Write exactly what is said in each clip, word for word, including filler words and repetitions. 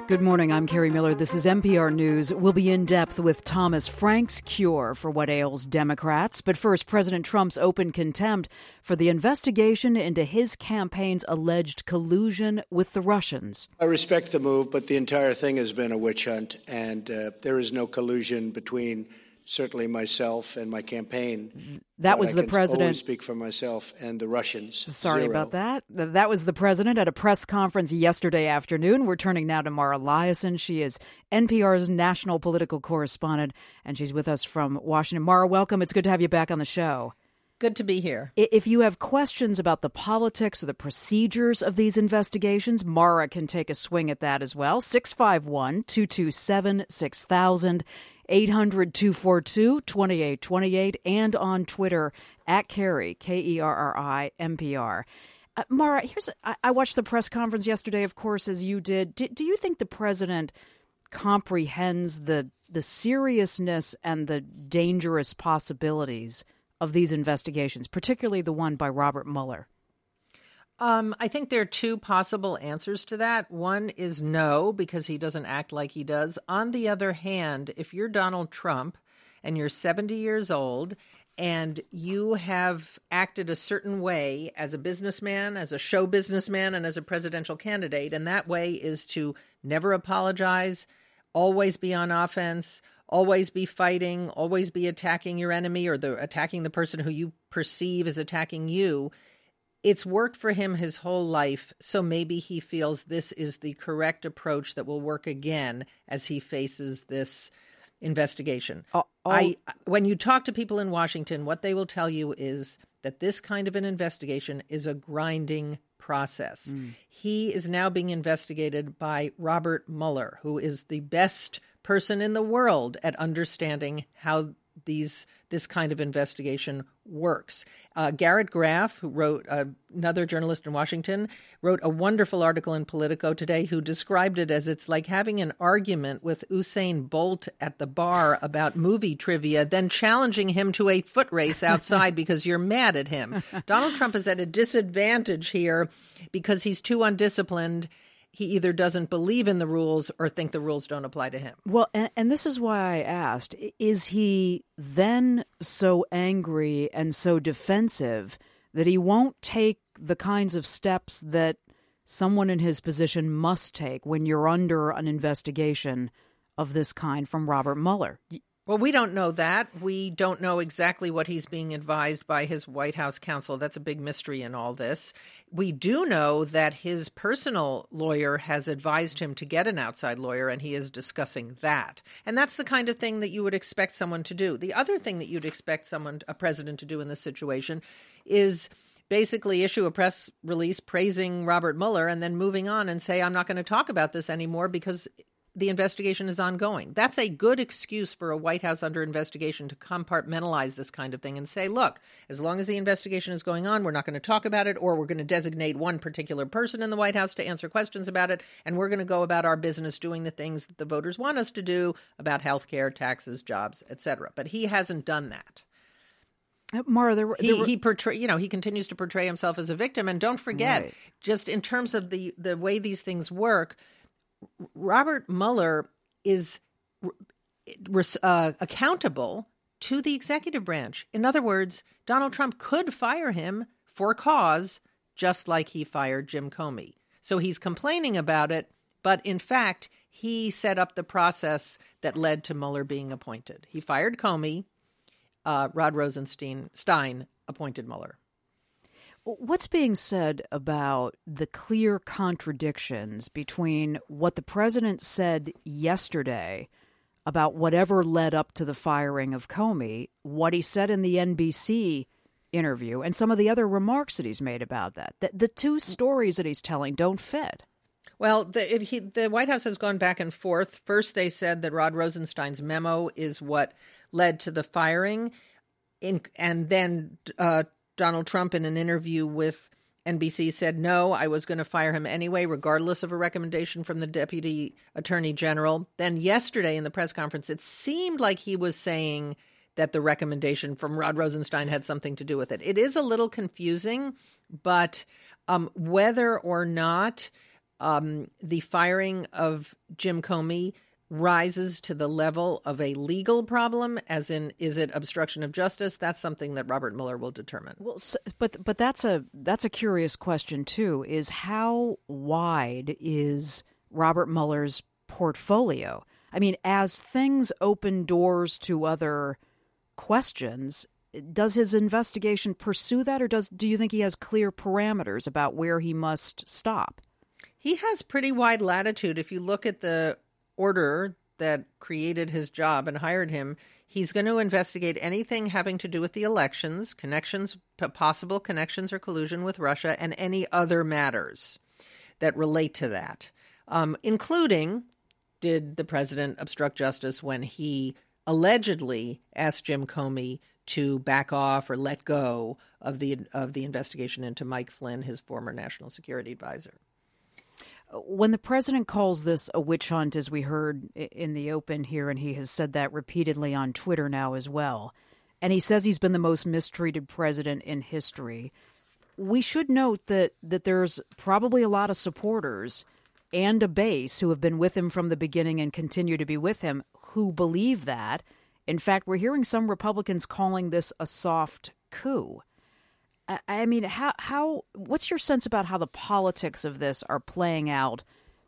Good morning, I'm Carrie Miller. This is N P R News. We'll be in depth with Thomas Frank's cure for what ails Democrats. But first, President Trump's open contempt for the investigation into his campaign's alleged collusion with the Russians. I respect the move, but the entire thing has been a witch hunt, and uh, there is no collusion between certainly myself and my campaign. That was I the can president. always speak for myself and the Russians. Sorry Zero. about that. That was the president at a press conference yesterday afternoon. We're turning now to Mara Liasson. She is N P R's national political correspondent, and she's with us from Washington. Mara, welcome. It's good to have you back on the show. Good to be here. If you have questions about the politics or the procedures of these investigations, Mara can take a swing at that as well. six five one, two two seven, six thousand, eight hundred, two four two, two eight two eight, and on Twitter at Kerry, K E R R I, M P R. Uh, Mara, here's I, I watched the press conference yesterday, of course, as you did. Do, do you think the president comprehends the the seriousness and the dangerous possibilities of these investigations, particularly the one by Robert Mueller? Um, I think there are two possible answers to that. One is no, because he doesn't act like he does. On the other hand, if you're Donald Trump and you're seventy years old and you have acted a certain way as a businessman, as a show businessman, and as a presidential candidate, and that way is to never apologize, always be on offense, always be fighting, always be attacking your enemy or the attacking the person who you perceive is attacking you. It's worked for him his whole life, so maybe he feels this is the correct approach that will work again as he faces this investigation. Oh, oh. I, when you talk to people in Washington, what they will tell you is that this kind of an investigation is a grinding process. Mm. He is now being investigated by Robert Mueller, who is the best person in the world at understanding how these this kind of investigation works. Uh, Garrett Graff, who wrote, uh, another journalist in Washington, wrote a wonderful article in Politico today who described it as it's like having an argument with Usain Bolt at the bar about movie trivia, then challenging him to a foot race outside because you're mad at him. Donald Trump is at a disadvantage here because he's too undisciplined. He either doesn't believe in the rules or think the rules don't apply to him. Well, and, and this is why I asked, is he then so angry and so defensive that he won't take the kinds of steps that someone in his position must take when you're under an investigation of this kind from Robert Mueller? Well, we don't know that. We don't know exactly what he's being advised by his White House counsel. That's a big mystery in all this. We do know that his personal lawyer has advised him to get an outside lawyer, and he is discussing that. And that's the kind of thing that you would expect someone to do. The other thing that you'd expect someone, a president, to do in this situation is basically issue a press release praising Robert Mueller and then moving on and say, I'm not going to talk about this anymore because the investigation is ongoing. That's a good excuse for a White House under investigation to compartmentalize this kind of thing and say, look, as long as the investigation is going on, we're not going to talk about it, or we're going to designate one particular person in the White House to answer questions about it, and we're going to go about our business doing the things that the voters want us to do about health care, taxes, jobs, et cetera. But he hasn't done that. Uh, Mara, there, were, there he were... he portray, you know, he continues to portray himself as a victim. And don't forget, right. just in terms of the, the way these things work, Robert Mueller is uh, accountable to the executive branch. In other words, Donald Trump could fire him for cause, just like he fired Jim Comey. So he's complaining about it, but in fact, he set up the process that led to Mueller being appointed. He fired Comey. Uh, Rod Rosenstein Stein appointed Mueller. What's being said about the clear contradictions between what the president said yesterday about whatever led up to the firing of Comey, what he said in the N B C interview, and some of the other remarks that he's made about that? The, the two stories that he's telling don't fit. Well, the, it, he, the White House has gone back and forth. First, they said that Rod Rosenstein's memo is what led to the firing. In, and then uh, Donald Trump, in an interview with N B C, said, no, I was going to fire him anyway, regardless of a recommendation from the Deputy Attorney General. Then yesterday in the press conference, it seemed like he was saying that the recommendation from Rod Rosenstein had something to do with it. It is a little confusing, but um, whether or not um, the firing of Jim Comey rises to the level of a legal problem, as in, is it obstruction of justice? That's something that Robert Mueller will determine. Well, but but that's a that's a curious question too. Is how wide is Robert Mueller's portfolio? I mean, as things open doors to other questions, does his investigation pursue that, or does do you think he has clear parameters about where he must stop? He has pretty wide latitude. If you look at the order that created his job and hired him, he's going to investigate anything having to do with the elections, connections, possible connections or collusion with Russia, and any other matters that relate to that, um, including, did the president obstruct justice when he allegedly asked Jim Comey to back off or let go of the of the investigation into Mike Flynn, his former national security advisor? When the president calls this a witch hunt, as we heard in the open here, and he has said that repeatedly on Twitter now as well, and he says he's been the most mistreated president in history, we should note that, that there's probably a lot of supporters and a base who have been with him from the beginning and continue to be with him who believe that. In fact, we're hearing some Republicans calling this a soft coup. I mean, how how what's your sense about how the politics of this are playing out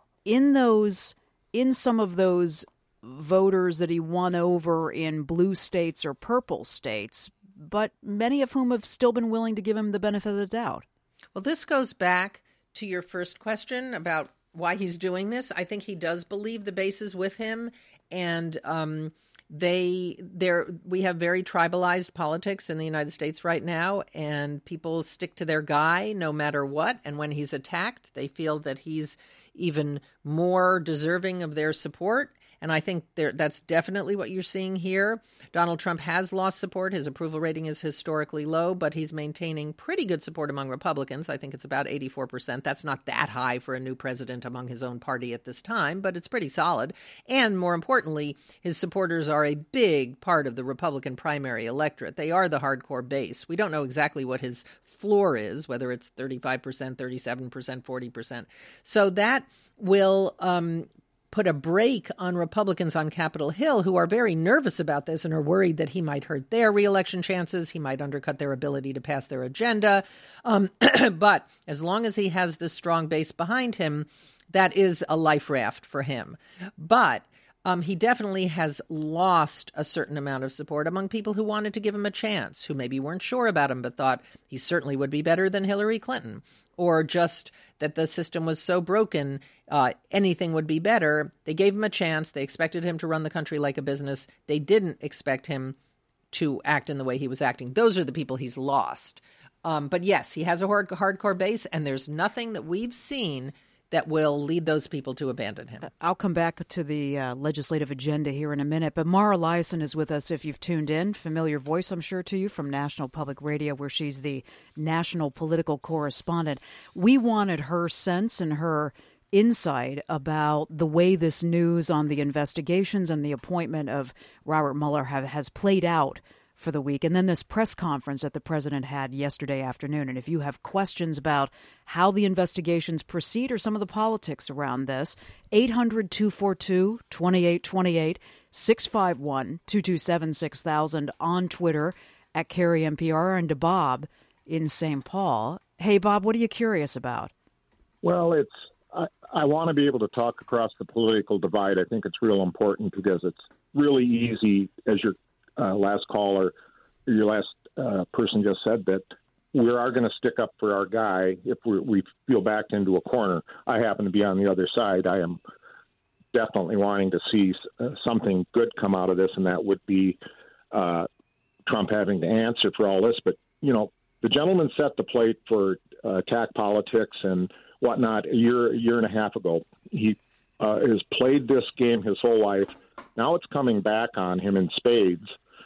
in those in some of those voters that he won over in blue states or purple states, but many of whom have still been willing to give him the benefit of the doubt? Well, this goes back to your first question about why he's doing this. I think he does believe the base is with him, and um, They, there, we have very tribalized politics in the United States right now, and people stick to their guy no matter what. And when he's attacked, they feel that he's even more deserving of their support. And I think there, that's definitely what you're seeing here. Donald Trump has lost support. His approval rating is historically low, but he's maintaining pretty good support among Republicans. I think it's about eighty-four percent. That's not that high for a new president among his own party at this time, but it's pretty solid. And more importantly, his supporters are a big part of the Republican primary electorate. They are the hardcore base. We don't know exactly what his floor is, whether it's thirty-five percent, thirty-seven percent, forty percent. So that will um, put a brake on Republicans on Capitol Hill who are very nervous about this and are worried that he might hurt their reelection chances. He might undercut their ability to pass their agenda. Um, but as long as he has this strong base behind him, that is a life raft for him. But Um, he definitely has lost a certain amount of support among people who wanted to give him a chance, who maybe weren't sure about him but thought he certainly would be better than Hillary Clinton, or just that the system was so broken, uh, anything would be better. They gave him a chance. They expected him to run the country like a business. They didn't expect him to act in the way he was acting. Those are the people he's lost. Um, but yes, he has a hard, hardcore base, and there's nothing that we've seen that will lead those people to abandon him. I'll come back to the uh, legislative agenda here in a minute, but Mara Liasson is with us if you've tuned in. Familiar voice, I'm sure, to you from National Public Radio, where she's the national political correspondent. We wanted her sense and her insight about the way this news on the investigations and the appointment of Robert Mueller have, has played out for the week, and then this press conference that the president had yesterday afternoon. And if you have questions about how the investigations proceed or some of the politics around this, eight hundred, two four two, two eight two eight, six five one, two two seven, six thousand on Twitter at Carrie N P R, and to Bob in Saint Paul. Hey, Bob, what are you curious about? Well, it's I, I want to be able to talk across the political divide. I think it's real important because it's really easy, as your Uh, last caller, your last uh, person just said, that we are going to stick up for our guy if we, we feel backed into a corner. I happen to be on the other side. I am definitely wanting to see uh, something good come out of this, and that would be uh, Trump having to answer for all this. But, you know, the gentleman set the plate for uh, attack politics and whatnot a year, a year and a half ago. He uh, has played this game his whole life. Now it's coming back on him in spades.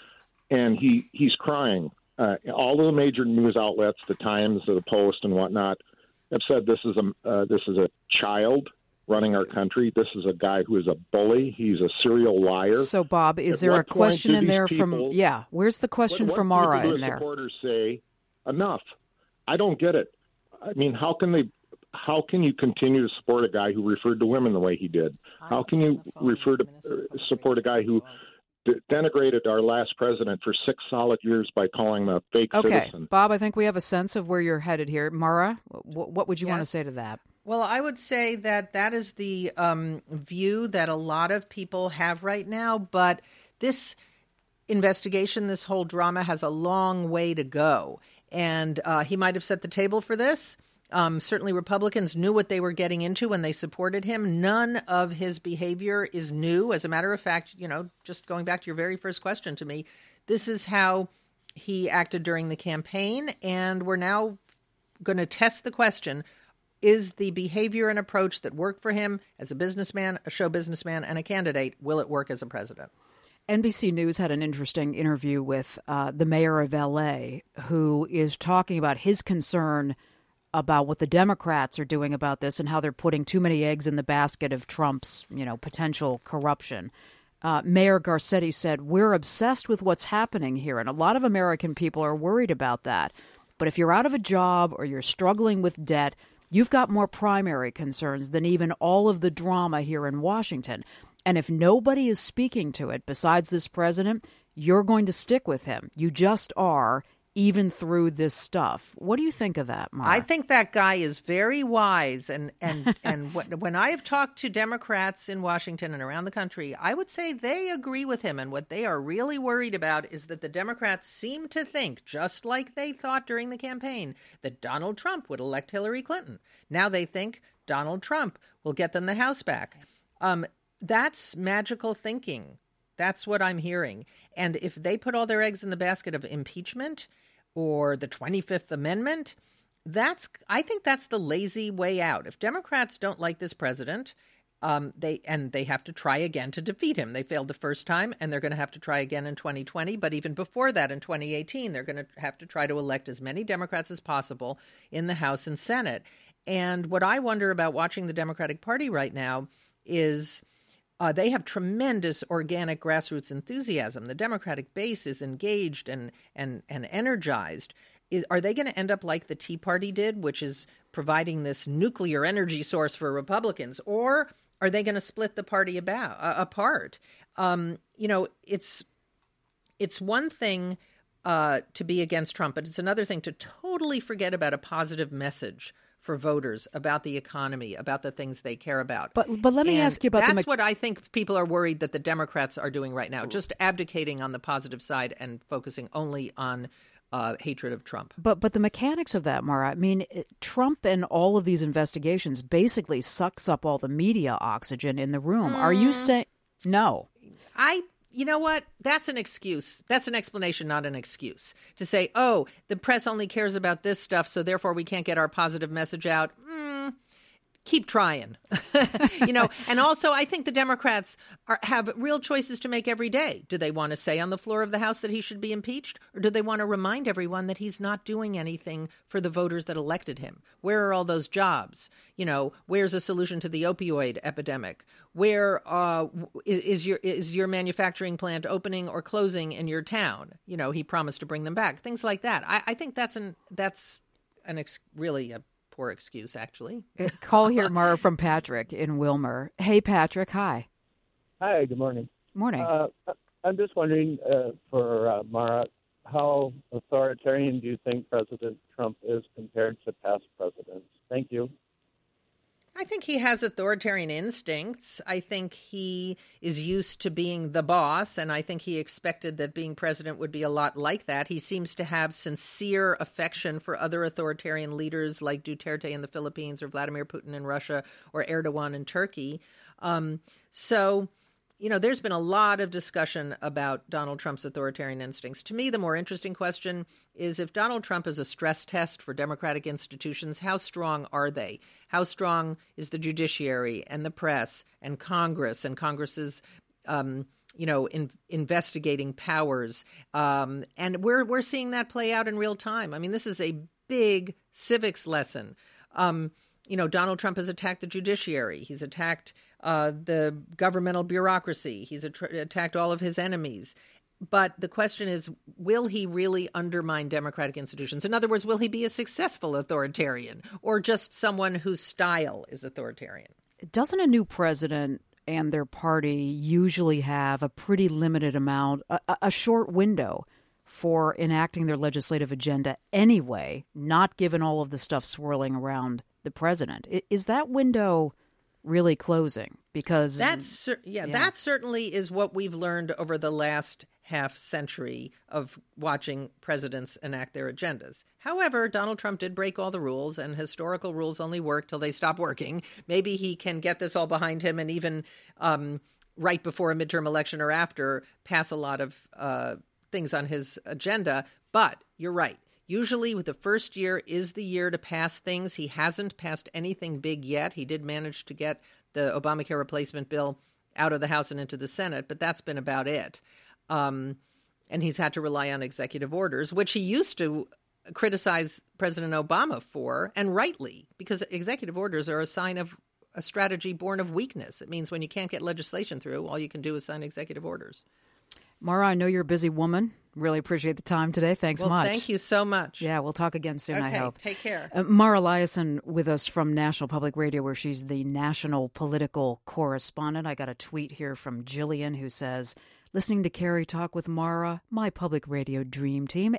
And he, he's crying. Uh, all of the major news outlets, the Times, the Post, and whatnot, have said this is a uh, this is a child running our country. This is a guy who is a bully. He's a serial liar. So, Bob, is At there a question in there people, from? Yeah, where's the question what, what from Mara do in there? Supporters say enough. I don't get it. I mean, how can they how can you continue to support a guy who referred to women the way he did? How can you refer to uh, support a guy who d- denigrated our last president for six solid years by calling him a fake okay. citizen? Bob, I think we have a sense of where you're headed here. Mara, w- what would you yes. want to say to that? Well, I would say that that is the um, view that a lot of people have right now, but this investigation, this whole drama has a long way to go. And uh, he might have set the table for this. Um, certainly Republicans knew what they were getting into when they supported him. None of his behavior is new. As a matter of fact, you know, just going back to your very first question to me, this is how he acted during the campaign. And we're now going to test the question, is the behavior and approach that worked for him as a businessman, a show businessman, and a candidate, will it work as a president? N B C News had an interesting interview with uh, the mayor of L A, who is talking about his concern about what the Democrats are doing about this and how they're putting too many eggs in the basket of Trump's, you know, potential corruption. Uh, Mayor Garcetti said, "We're obsessed with what's happening here, and a lot of American people are worried about that. But if you're out of a job or you're struggling with debt, you've got more primary concerns than even all of the drama here in Washington. And if nobody is speaking to it besides this president, you're going to stick with him. You just are, even through this stuff." What do you think of that, Mara? I think that guy is very wise. And, and, and when I have talked to Democrats in Washington and around the country, I would say they agree with him. And what they are really worried about is that the Democrats seem to think, just like they thought during the campaign, that Donald Trump would elect Hillary Clinton. Now they think Donald Trump will get them the House back. Um, That's magical thinking. That's what I'm hearing. And if they put all their eggs in the basket of impeachment or the twenty-fifth Amendment, that's I think that's the lazy way out. If Democrats don't like this president, um, they and they have to try again to defeat him. They failed the first time, and they're going to have to try again in twenty twenty. But even before that, in twenty eighteen, they're going to have to try to elect as many Democrats as possible in the House and Senate. And what I wonder about watching the Democratic Party right now is Uh, they have tremendous organic grassroots enthusiasm. The Democratic base is engaged and and and energized. Is, are they going to end up like the Tea Party did, which is providing this nuclear energy source for Republicans, or are they going to split the party about uh, apart? Um, you know, it's it's one thing uh, to be against Trump, but it's another thing to totally forget about a positive message for voters about the economy, about the things they care about. But but let me and ask you about that's the That's what I think people are worried that the Democrats are doing right now, just abdicating on the positive side and focusing only on uh, hatred of Trump. But but the mechanics of that, Mara, I mean, it, Trump and all of these investigations basically sucks up all the media oxygen in the room. Mm. Are you saying no? I You know what? That's an excuse. That's an explanation, not an excuse. To say, oh, the press only cares about this stuff, so therefore we can't get our positive message out. Mm, keep trying. you know, and also I think the Democrats are, have real choices to make every day. Do they want to say on the floor of the House that he should be impeached? Or do they want to remind everyone that he's not doing anything for the voters that elected him? Where are all those jobs? You know, where's a solution to the opioid epidemic? Where uh, is your is your manufacturing plant opening or closing in your town? You know, he promised to bring them back. Things like that. I, I think that's an that's an ex- really a poor excuse, actually. Call here, Mara, from Patrick in Wilmer. Hey, Patrick. Hi. Hi. Good morning. Morning. Uh, I'm just wondering uh, for uh, Mara, how authoritarian do you think President Trump is compared to past presidents? Thank you. I think he has authoritarian instincts. I think he is used to being the boss, and I think he expected that being president would be a lot like that. He seems to have sincere affection for other authoritarian leaders like Duterte in the Philippines or Vladimir Putin in Russia or Erdogan in Turkey. Um, so, you know, there's been a lot of discussion about Donald Trump's authoritarian instincts. To me, the more interesting question is if Donald Trump is a stress test for democratic institutions, how strong are they? How strong is the judiciary and the press and Congress and Congress's, um, you know, in, investigating powers? Um, and we're we're seeing that play out in real time. I mean, this is a big civics lesson. Um, you know, Donald Trump has attacked the judiciary. He's attacked uh, the governmental bureaucracy. He's att- attacked all of his enemies. But the question is, will he really undermine democratic institutions? In other words, will he be a successful authoritarian or just someone whose style is authoritarian? Doesn't a new president and their party usually have a pretty limited amount, a, a short window for enacting their legislative agenda anyway, not given all of the stuff swirling around the president? Is that window really closing? Because that's yeah, yeah, that certainly is what we've learned over the last half century of watching presidents enact their agendas. However, Donald Trump did break all the rules, and historical rules only work till they stop working. Maybe he can get this all behind him and even um, right before a midterm election or after pass a lot of uh, things on his agenda. But you're right. Usually the first year is the year to pass things. He hasn't passed anything big yet. He did manage to get the Obamacare replacement bill out of the House and into the Senate, but that's been about it. Um, and he's had to rely on executive orders, which he used to criticize President Obama for, and rightly, because executive orders are a sign of a strategy born of weakness. It means when you can't get legislation through, all you can do is sign executive orders. Mara, I know you're a busy woman. Really appreciate the time today. Thanks well, much. Thank you so much. Yeah, we'll talk again soon, okay, I hope. Take care. Uh, Mara Liasson with us from National Public Radio, where she's the national political correspondent. I got a tweet here from Jillian who says, listening to Carrie talk with Mara, my public radio dream team.